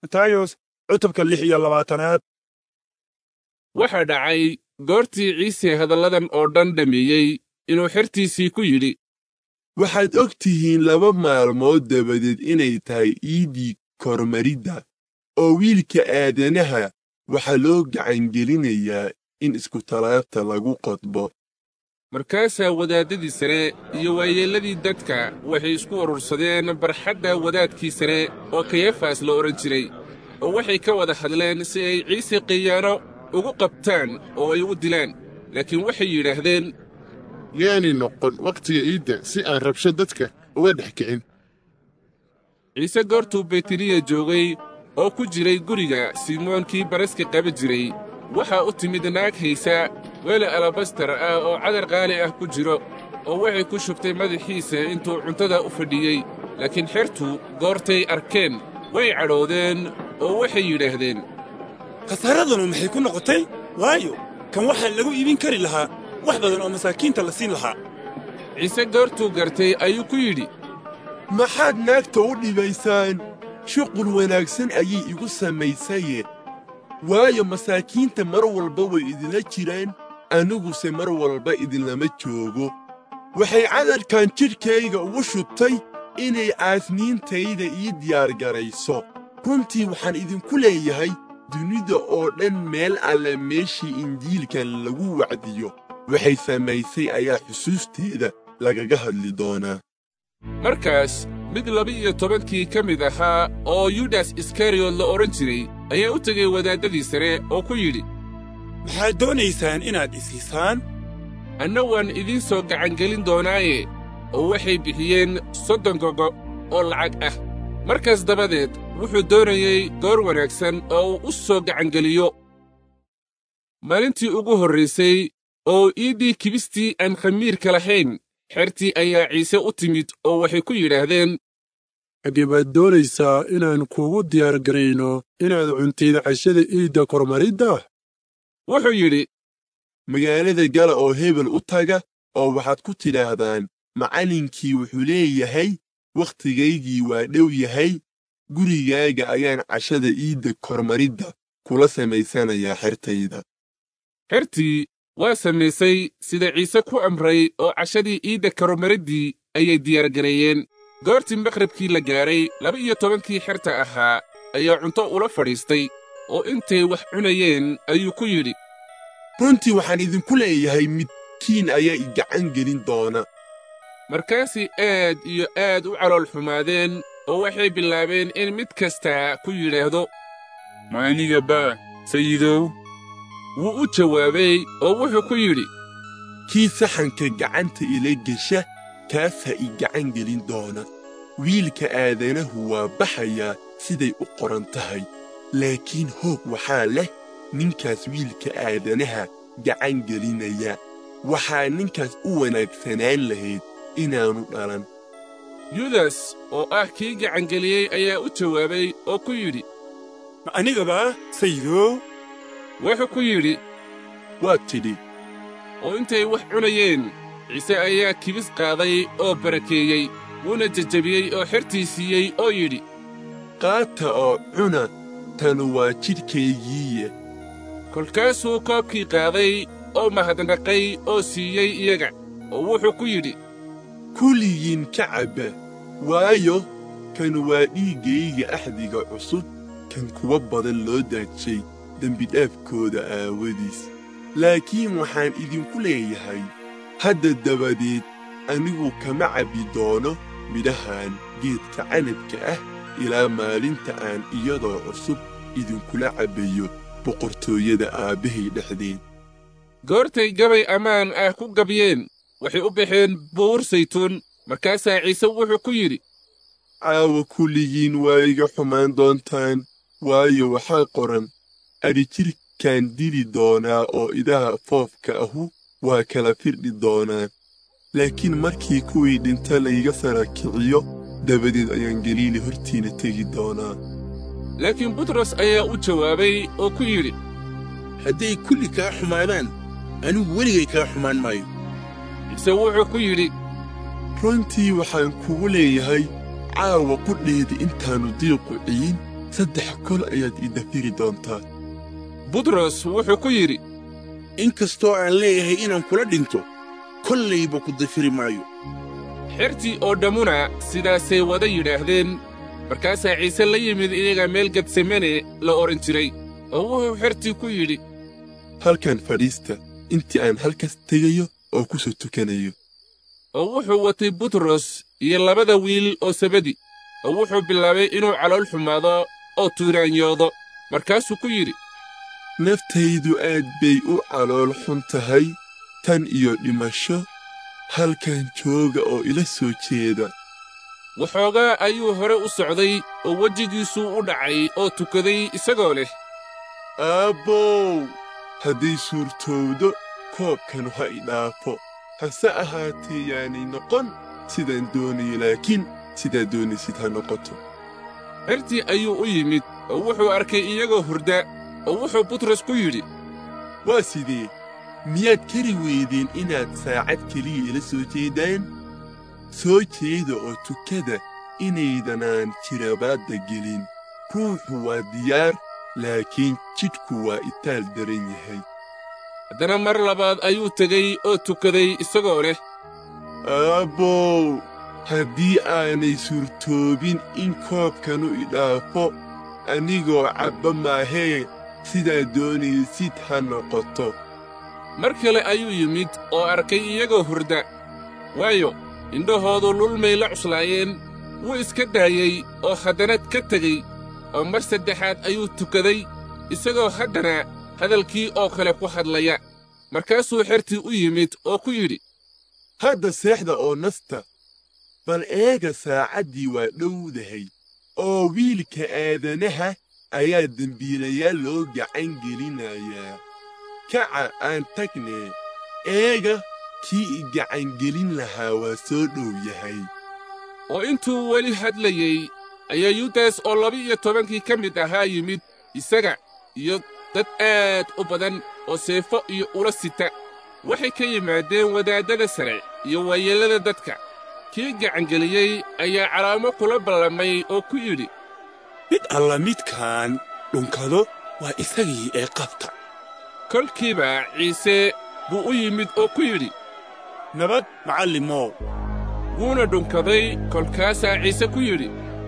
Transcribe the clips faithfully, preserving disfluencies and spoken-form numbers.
matayos cutubka lix iyo labaatanaad. waxaa dhacay goortii ciise hadalladan oo dhan dhameeyey inuu xertiisii ku yidhi, waxaad og tihiin laba maalmood dabadeed inay tahay iidii kormaridda oo wiilka aadanaha waxaa loo gacangelinayaa in iskutalaabta lagu qodbo. markaasaa wadaaddadii sare iyo waayeelladii dadka waxay isku urursadeen barxadda wadaadkii sare oo kayafas la odhan jiray, oo waxay ka wada hadleen si ay ciise khiyaano ugu qabtaan oo ay u dilaan. laakiin waxay yidhaahdeen, yaani noqon wakhtiga iidda si aan rabsho dadka uga dhex kicin. ciise goortuu betaniya joogay oo ku jiray guriga simoonkii baraska qaba jiray, waxaa u timid naag haysa weeli alabastar ah oo cadar qaali ah ku jiro, oo waxay ku shubtay madaxiisa intuu cuntada u fadhiyey. laakiin xertu goortay arkeen way cadhoodeen oo waxay yidhaahdeen, khasaaradanu maxay ku noqotay? waayo kan waxaa lagu iibin kari lahaa wax badan oo masaakiinta la siin lahaa. ciise goortuu gartay ayuu ku yidhi, maxaad naagta u dhibaysaan? shuqul wanaagsan ayay igu samaysaye, waayo masaakiinta mar walba way idinla jiraan, aniguse mar walba idinlama joogo. waxay cadarkan jidhkayga ugu shubtay inay caasniintayda ii diyaargarayso. runtii waxaan idinku leeyahay, dunida oo dhan meel alle meeshii injiilkan lagu wacdiyo waxay samaysay ayaa xusuusteeda lagaga hadli doonaa. markaas mid laba-iyo tobankii ka mid ahaa oo yudas iskariyot la odhan jiray ayaa u tegay wadaaddadii sare oo ku yidhi, maxaad doonaysaan inaad isiisaan? anna waan idiin soo gacangelin doonaaye. oo waxay bixiyeen soddon gogo oo lacag ah. markaas dabadeed wuxuu doonayey goor wanaagsan oo uu u soo gacangeliyo. maalintii ugu horraysay oo iiddii kibistii aan khamiirka lahayn, xertii ayaa ciise u timid oo waxay ku yidhaahdeen, haddii baad doonaysaa inaan kuugu diyaargarayno inaad cuntid cashada iidda kormaridda? wuxuu yidhi, magaalada gala oo hebel u taga oo waxaad ku tidhaahdaan, macallinkii wuxuu leeyahay, wakhtigaygii waa dhow yahay, gurigaaga ayaan cashada iidda kormaridda kula samaysanayaa xertayda. xertii waa samaysay sida ciise ku amray oo cashadii iidda kormariddii ayay diyaargareeyeen. goortii maqribkii la gaadhay, laba-iyo tobankii xerta ahaa ayaa cunto ula fadhiistay, oo intay wax cunayeen ayuu ku yidhi, runtii waxaan idinku leeyahay, midkiin ayaa i gacan gelin doona. markaasay aad iyo aad u calool xumaadeen oo waxay bilaabeen in mid kastaa ku yidhaahdo, ma aniga baa sayidow? wuu u jawaabay oo wuxuu ku yidhi, kii saxanka gacanta ila gesha kaasaa i gacan gelin doona. wiilka aadanahu waa baxayaa siday u qoran tahay, laakiin hoog waxaa leh ninkaas wiilka aadanaha gacan gelinaya. waxaa ninkaas u wanaagsanaan lahayd inaannu dhalan. yudas oo ah kii gacangeliyey ayaa u jawaabay oo ku yidhi, ma anigaba sayidow? wuxuu ku yidhi, waad tidhi. oo intay wax cunayeen, ciise ayaa kibis qaaday oo barakeeyey, wuuna jajabiyey oo xertii siiyey oo yidhi, qaata oo cuna, tanu waa jidhkaygiiye. kolkaasuu koobkii qaaday oo mahadnaqay oo siiyey iyaga, oo wuxuu ku yidhi, kulligiin ka cabba, waayo kan waa dhiiggayga axdiga cusub, kan kuwa badan loo daajay dembidhaafkooda aawadiis. laakiin waxaan idinku leeyahay, hadda dabadeed anigu kama cabbi doono midhahan geedka canabka ah ilaa maalinta aan iyadoo cusub idinkula cabbayo boqortooyada aabbahay dhexdeed. goortay gabay ammaan ah ku gabyeen, waxay u baxeen buur saytuun. markaasaa ciise wuxuu ku yidhi, caawa kulligiin waa iga xumaan doontaan, waayo waxaa qoran, adhijirkaan dili doonaa oo idaha foofka ahu waa kala firdhi doonaan. laakiin markii kuwii dhinta layga sara kiciyo, dabadeed ayaan galiili hortiina tegi doonaa. laakiin butros ayaa u jawaabay oo ku yidhi, hadday kulli kaa xumaadaan, anigu weligay kaa xumaan maayo. ciise wuxuu ku yidhi, runtii waxaan kugu leeyahay, caawa qudheeda intaannu diiqu ciyin saddex kol ayaad ii dafiri doontaa. butros wuxuu ku yidhi, in kastoo aan leeyahay inaan kula dhinto kollayba ku dafiri maayo. xertii oo dhammuna sidaasay wada yidhaahdeen. markaasaa ciise la yimid iyaga meel getsemane la odhan jiray, oo wuxuu xertii ku yidhi, halkan fadhiista intii aan halkaas tegayo oo ku soo tukanayo. oo wuxuu watay butros iyo labada wiil oo Sebedi, oo wuxuu bilaabay inuu calool xumaado oo tuuraanyoodo. markaasuu ku yidhi, naftaydu aad bay u calool xun tahay, tan iyo dhimasho. halkan jooga oo ila soo jeeda. waxoogaa ayuu hore u socday oo wejigiisuu u dhacay oo tukaday isagoo leh, aabbow, hadday suurtowdo koobkanu ha i dhaafo, hase ahaatee yaanay noqon sidaan doonayo, laakiin sidaa doonaysid ha noqoto. xertii ayuu u yimid oo wuxuu arkay iyagoo hurda, oo wuxuu butros ku yidhi, waa sidee? miyaad kari weydeen inaad saacad keliya ila soo jeedaan? soo jeeda oo tukada inaydanaan jirabaadda gelin. ruuxu waa diyaar, laakiin jidhku waa itaal daran yahay. haddana mar labaad ayuu tegey oo tukaday isagoo leh, aabbow, haddii aanay suurtoobin in koobkanu i dhaafo, anigoo cabba maahee sidaa doonaysid ha noqoto. mar kale ayuu yimid oo arkay iyagoo hurda, waayo indhahoodu lulmay la cuslaayeen. wuu iska daayey oo haddana ka tegey, oo mar saddexaad ayuu tukaday isagoo haddana hadalkii oo kale ku hadlaya. markaasuu xertii u yimid oo ku yidhi, hadda seexda oo nasta, bal eega saacaddii waa dhowdahay, oo wiilka aadanaha ayaa dembiilayaal loo gacan gelinayaa. kaca aan tagnee, eega kii i gacangelin lahaa waa soo dhow yahay. oo intuu weli hadlayey ayaa yudas oo laba-iyo tobankii ka mid ahaa yimid isaga iyo dad aad u badan oo seefo iyo ula sita. waxay ka yimaadeen wadaaddada sare iyo waayeellada dadka. kii gacangeliyey ayaa calaamo kula ballamay oo ku yidhi, mid alla midkaan dhunkado waa isagii ee qabta. kolkiiba ciise buu u yimid oo ku yidhi, nabad macallimow. wuuna dhunkaday. kolkaasaa ciise ku yidhi,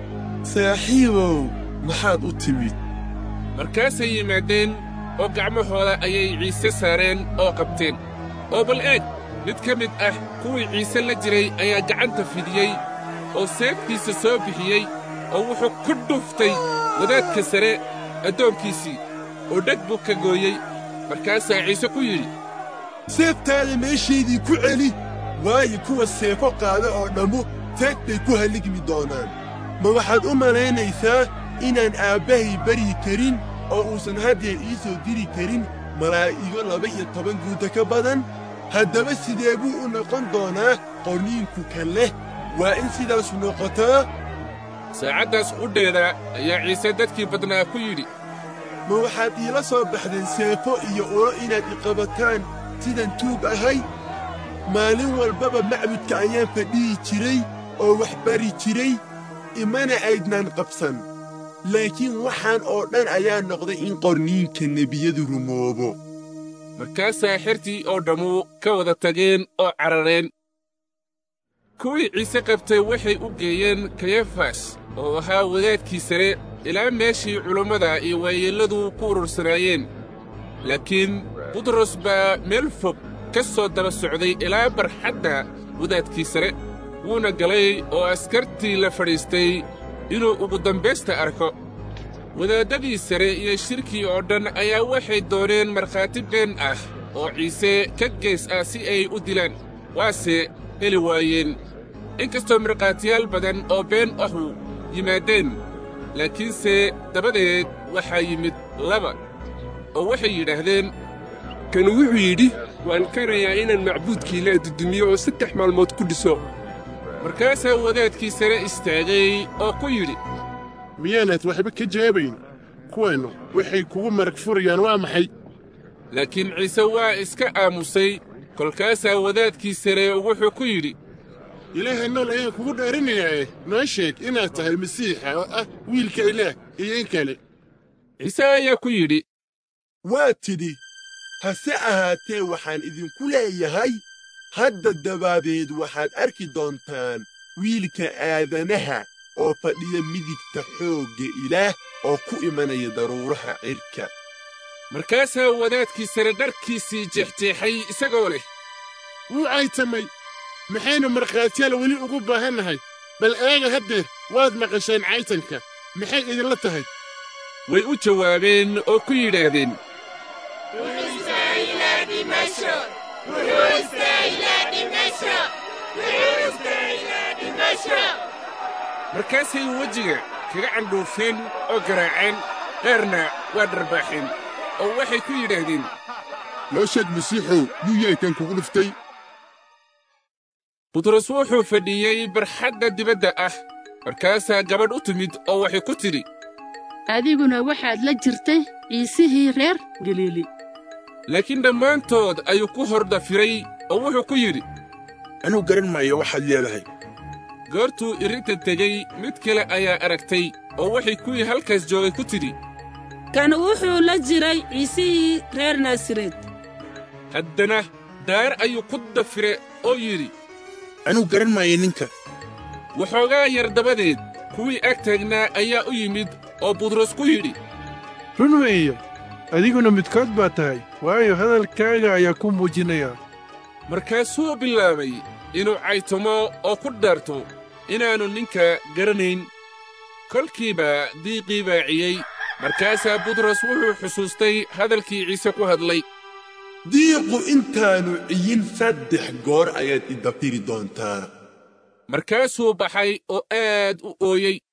saaxiibow, maxaad u timid? markaasay yimaadeen oo gacmahooda ayay ciise saareen oo qabteen. oo bal eeg, mid ka mid ah kuwii ciise la jiray ayaa gacanta fidiyey oo seeftiisa soo bixiyey, oo wuxuu ku dhuftay wadaadka sare addoonkiisii, oo dheg buu ka gooyey. markaasaa ciise ku yidhi, seeftaada meeshaydii ku celi, waayo kuwa seefo qaada oo dhammu seef bay ku halligmi doonaan. ma waxaad u malaynaysaa inaan aabbahay baryi karin oo uusan haddeer ii soo diri karin malaa'igo laba-iyo toban guuta ka badan? haddaba sidee buu u noqon doonaa qorniinku kan leh? waa in sidaasu noqotaa. saacaddaas qudheeda ayaa ciise dadkii badnaa ku yidhi, ma waxaad iila soo baxdeen seefo iyo ulo inaad i qabataan sidaan tuug ahay? maalin walbaba macbudka ayaan fadhiyi jiray oo wax bari jiray, imana aydnaan qabsan. laakiin waxaan oo dhan ayaa noqday in qorniinka nebiyadu rumoobo. markaasaa xertii oo dhammu ka wada tageen oo carareen. kuwii ciise qabtay waxay u geeyeen kayafas oo ahaa wadaadkii sare, ilaa meeshii culummada iyo waayeelladu ku urursanaayeen. laakiin butros baa meel fog ka soo daba socday ilaa barxadda wadaadkii sare. wuuna galay oo askartii la fadhiistay inuu ugu dambaysta arko. wadaaddadii sare iyo shirkii oo dhan ayaa waxay dooneen markhaati been ah oo ciise ka gees ah si ay u dilaan, waase heli waayeen. inkastoo markhaatiyaal badan oo been ahu yimaadeen, laakiinse dabadeed waxaa yimid laba oo waxay yidhaahdeen, kan wuxuu yidhi, waan karayaa inaan macbuudkii la dudumiyo oo saddex maalmood ku dhiso. markaasaa wadaadkii sare istaagay oo ku yidhi, miyaanaad waxba ka jaabayn? kuwannu waxay kugu marag furayaan waa maxay? laakiin ciise waa iska aamusay. kolkaasaa wadaadkii sare wuxuu ku yidhi, ilaahay nool ayaan kugu dheerinayaa noo sheeg inaad tahay masiixa oo ah wiilka ilaah iyo in kale ciise ayaa ku yidhi waa tidhi hase ahaatee waxaan idinku leeyahay hadda dabaadeed waxaad arki doontaan wiilka aadanaha oo fadhiya midigta xoogga ilaah oo ku imanaya daruuraha cirka markaasaa wadaadkii sare dharkiisii jeexjeexay isagoo leh wuu caytamay maxaynu markhaatiyaal weli ugu baahannahay bal eega haddeer waad maqasheen caytanka maxay idinla tahay way u jawaabeen oo ku yidhaahdeen markaasay wejiga kaga candhuufeen oo garaaceen qaarna waa dharbaaxeen oo waxay ku yidhaahdeen noo sheeg masiixow yuu yahay kan kugu dhuftay butros wuxuu fadhiyey barxadda dibadda ah markaasaa gabadh u timid oo waxay ku tidhi adiguna waxaad la jirtay ciisihii reer galiili laakiin dhammaantood ayuu ku hor dafiray oo wuxuu ku yidhi anuu garan maayo waxaad leedahay goortuu irrinta tegey mid kale ayaa aragtay oo waxay kuwii halkaas joogay ku tidhi kan wuxuu la jiray ciisihii reer naasareed haddana daar ayuu ku dafire oo yidhi anuu garan maayo ninka waxoogaa yar dabadeed kuwii ag taagnaa ayaa u yimid oo butros ku yidhi run weeye adiguna midkood baa tahay waayo hadalkaaga ayaa ku muujinaya markaasuu bilaabay inuu caytamo oo ku dhaarto inaannu ninka garanayn kolkiiba diiqii baaciyey markaasaa butros wuxuu xusuustay hadalkii ciise ku hadlay diiqu intaannu ciyin saddex goor ayaad i dafiri doontaa markaasuu baxay oo aad u ooyey